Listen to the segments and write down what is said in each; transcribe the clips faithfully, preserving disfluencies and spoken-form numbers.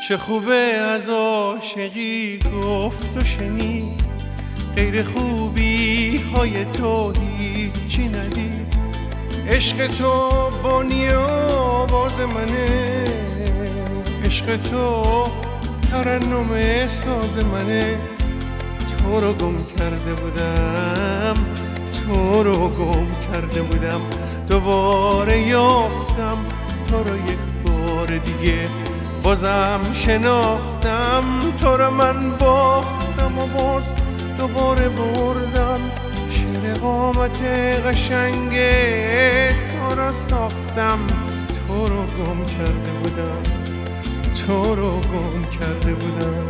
چه خوبه از عاشقی گفت و شنید، غیر خوبی های تو هیچی ندید. عشق تو بانی آواز منه، عشق تو ترنم ساز منه. تو رو گم کرده بودم، تو رو گم کرده بودم، دوباره یافتم تو رو یک بار دیگه. بازم شناختم تو رو من باختم و باز دوباره بردم. شیر قامت قشنگه تو رو ساختم، تو رو گم کرده بودم، تو رو گم کرده بودم.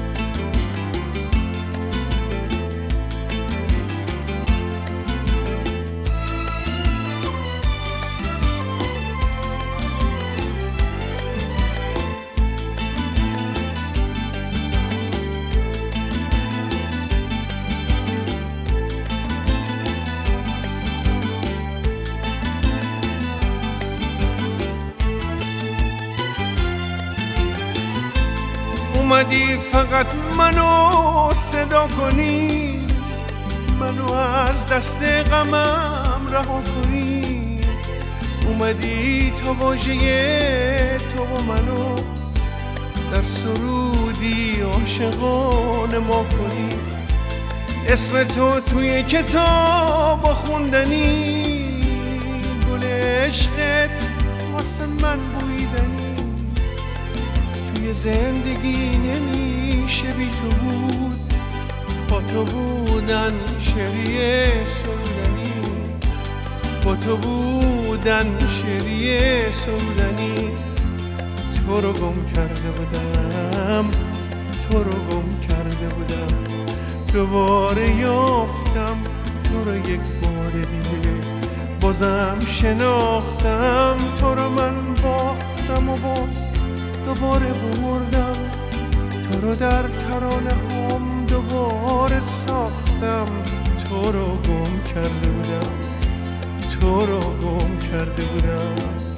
اومدی فقط منو صدا کنی، منو از دست غمم رها کنی. اومدی تا واژه تو و منو در سرودی عاشقانه ما کنی. اسم تو توی کتاب خوندنی، گل عشقت واسه من بویدنی. توی زندگی نمیشه بی تو بود، با تو بودن شعریه سرودنی، با تو بودن شعریه سرودنی. تو رو گم کرده بودم، تو رو گم کرده بودم، دوباره یافتم تو رو یک بار دیگه. بازم شناختم تو رو من باختم و باز دوباره بردم. تو رو در ترانه هم دوباره ساختم، تو رو گم کرده بودم، تو رو گم کرده بودم.